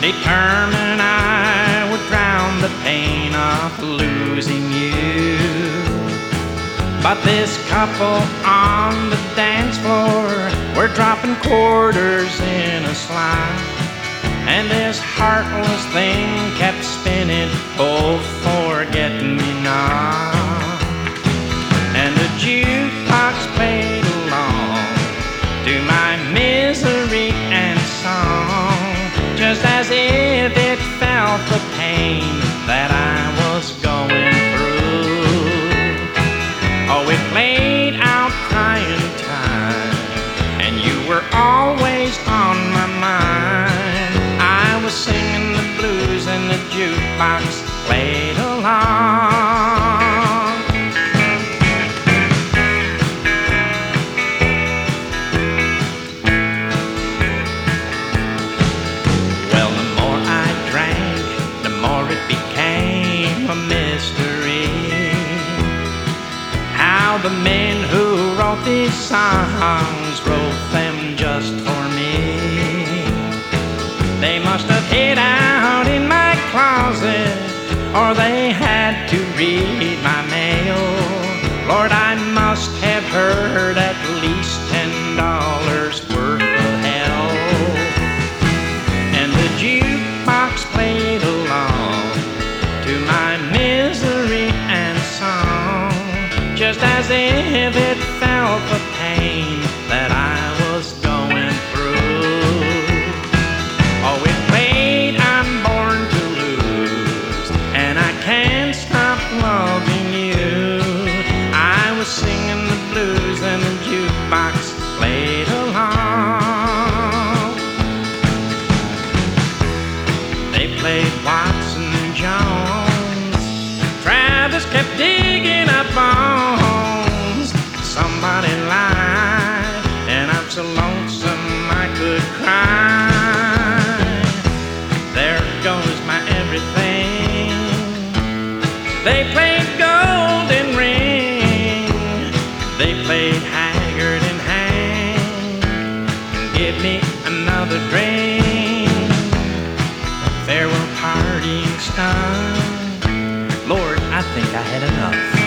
determined I would drown the pain of losing you. But this couple on the dance floor were dropping quarters in a slide, and this heartless thing kept spinning, oh, forget-me-not. And the jukebox played along to my misery and song, just as if it felt the pain that I was going through. Oh, it played out crying time, and you were always on my mind. I was singing the blues and the jukebox played along. Well, the more I drank, the more it became a mystery how the men who wrote these songs wrote them just for me. They must have hid out in my closet, or they had to read my mail. Lord, I must have heard at least $10 worth of hell. And the jukebox played along to my misery and song, just as if it felt the pain that I was going through. Oh, it played I'm Born to Lose, and I can't stop loving you. I was singing the blues and the jukebox played along. They played Watson Jones, Travis kept digging up bones. Somebody lied, and I'm so lonesome I could cry. There goes my everything. They played Golden Ring, they played Haggard and Hang, and give me another drink. Farewell partying star, Lord, I think I had enough.